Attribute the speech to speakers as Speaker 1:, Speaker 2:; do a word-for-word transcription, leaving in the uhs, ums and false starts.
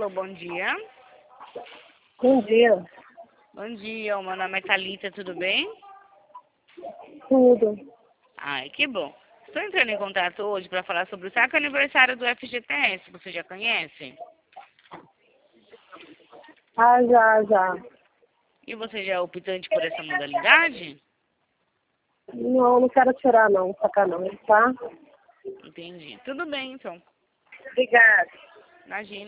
Speaker 1: Alô, bom dia.
Speaker 2: Bom dia.
Speaker 1: Bom dia, o meu nome é Thalita, tudo bem?
Speaker 2: Tudo.
Speaker 1: Ai, que bom. Estou entrando em contato hoje para falar sobre o saco aniversário do F G T S, você já conhece?
Speaker 2: Ah, já, já.
Speaker 1: E você já é optante por essa modalidade?
Speaker 2: Não, não quero tirar não, sacar não, tá?
Speaker 1: Entendi. Tudo bem, então.
Speaker 2: Obrigada.
Speaker 1: Imagina.